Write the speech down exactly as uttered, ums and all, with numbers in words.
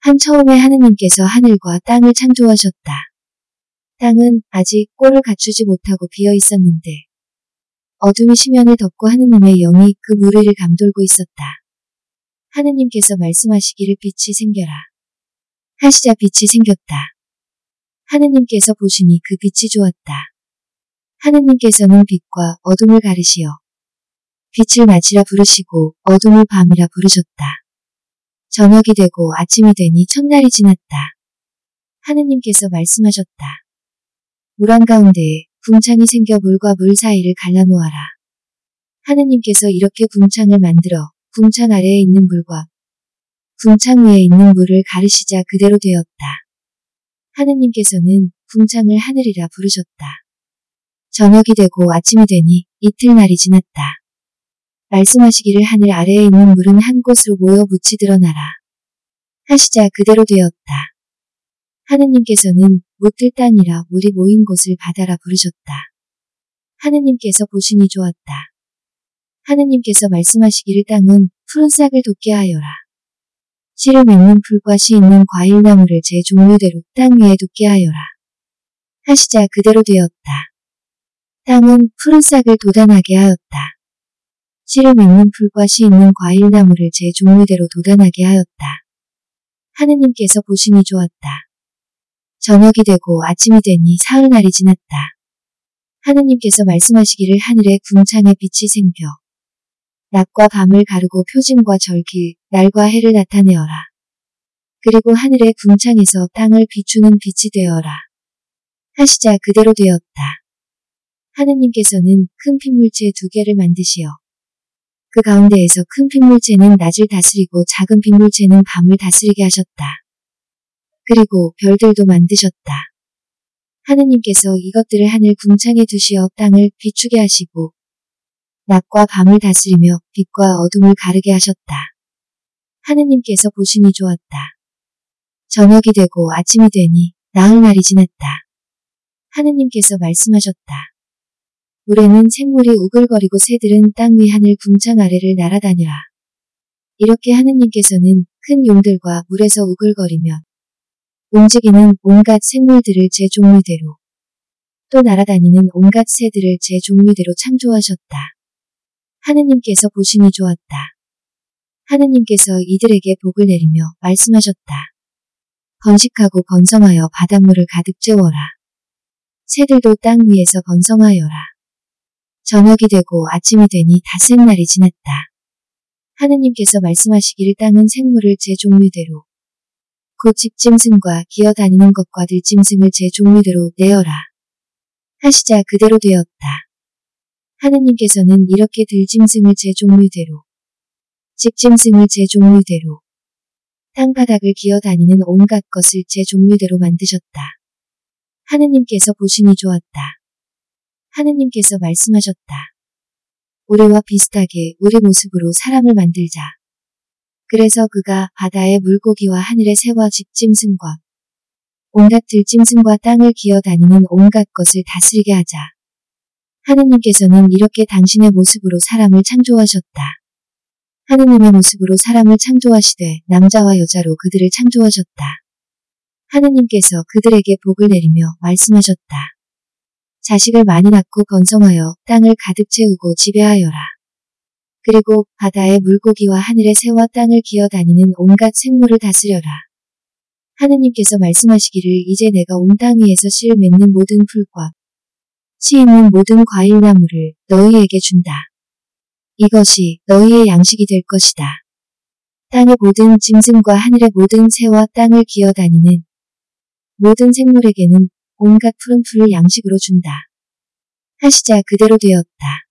한 처음에 하느님께서 하늘과 땅을 창조하셨다. 땅은 아직 꼴을 갖추지 못하고 비어 있었는데 어둠이 시면을 덮고 하느님의 영이 그 물 위를 감돌고 있었다. 하느님께서 말씀하시기를 빛이 생겨라. 하시자 빛이 생겼다. 하느님께서 보시니 그 빛이 좋았다. 하느님께서는 빛과 어둠을 가르시어 빛을 낮이라 부르시고 어둠을 밤이라 부르셨다. 저녁이 되고 아침이 되니 첫날이 지났다. 하느님께서 말씀하셨다. 물 한가운데에 궁창이 생겨 물과 물 사이를 갈라놓아라. 하느님께서 이렇게 궁창을 만들어 궁창 아래에 있는 물과 궁창 위에 있는 물을 가르시자 그대로 되었다. 하느님께서는 궁창을 하늘이라 부르셨다. 저녁이 되고 아침이 되니 이틀날이 지났다. 말씀하시기를 하늘 아래에 있는 물은 한 곳으로 모여 묻히 드러나라. 하시자 그대로 되었다. 하느님께서는 묻을 땅이라 물이 모인 곳을 바다라 부르셨다. 하느님께서 보시니 좋았다. 하느님께서 말씀하시기를 땅은 푸른 싹을 돋게 하여라. 씨를 맺는 풀과 씨 있는 과일나무를 제 종류대로 땅 위에 돋게 하여라. 하시자 그대로 되었다. 땅은 푸른 싹을 돋아나게 하였다. 씨를 맺는 풀과 씨 있는 과일나무를 제 종류대로 돋아나게 하였다. 하느님께서 보시니 좋았다. 저녁이 되고 아침이 되니 사흘날이 지났다. 하느님께서 말씀하시기를 하늘에 궁창에 빛이 생겨 낮과 밤을 가르고 표징과 절기, 날과 해를 나타내어라. 그리고 하늘의 궁창에서 땅을 비추는 빛이 되어라. 하시자 그대로 되었다. 하느님께서는 큰 핏물체 두 개를 만드시어 그 가운데에서 큰 핏물체는 낮을 다스리고 작은 핏물체는 밤을 다스리게 하셨다. 그리고 별들도 만드셨다. 하느님께서 이것들을 하늘 궁창에 두시어 땅을 비추게 하시고 낮과 밤을 다스리며 빛과 어둠을 가르게 하셨다. 하느님께서 보시니 좋았다. 저녁이 되고 아침이 되니 나흘날이 지났다. 하느님께서 말씀하셨다. 물에는 생물이 우글거리고 새들은 땅 위 하늘 궁창 아래를 날아다녀라. 이렇게 하느님께서는 큰 용들과 물에서 우글거리며 움직이는 온갖 생물들을 제 종류대로 또 날아다니는 온갖 새들을 제 종류대로 창조하셨다. 하느님께서 보시니 좋았다. 하느님께서 이들에게 복을 내리며 말씀하셨다. 번식하고 번성하여 바닷물을 가득 채워라. 새들도 땅 위에서 번성하여라. 저녁이 되고 아침이 되니 닷새 날이 지났다. 하느님께서 말씀하시기를 땅은 생물을 제 종류대로 곧 집짐승과 기어다니는 것과 들짐승을 제 종류대로 내어라. 하시자 그대로 되었다. 하느님께서는 이렇게 들짐승을 제 종류대로 집짐승을 제 종류대로 땅바닥을 기어다니는 온갖 것을 제 종류대로 만드셨다. 하느님께서 보시니 좋았다. 하느님께서 말씀하셨다. 우리와 비슷하게 우리 모습으로 사람을 만들자. 그래서 그가 바다의 물고기와 하늘의 새와 집짐승과 온갖 들짐승과 땅을 기어다니는 온갖 것을 다스리게 하자. 하느님께서는 이렇게 당신의 모습으로 사람을 창조하셨다. 하느님의 모습으로 사람을 창조하시되 남자와 여자로 그들을 창조하셨다. 하느님께서 그들에게 복을 내리며 말씀하셨다. 자식을 많이 낳고 번성하여 땅을 가득 채우고 지배하여라. 그리고 바다의 물고기와 하늘의 새와 땅을 기어다니는 온갖 생물을 다스려라. 하느님께서 말씀하시기를 이제 내가 온 땅 위에서 씨를 맺는 모든 풀과 씨 있는 모든 과일나무를 너희에게 준다. 이것이 너희의 양식이 될 것이다. 땅의 모든 짐승과 하늘의 모든 새와 땅을 기어다니는 모든 생물에게는 온갖 푸른 풀을 양식으로 준다. 하시자 그대로 되었다.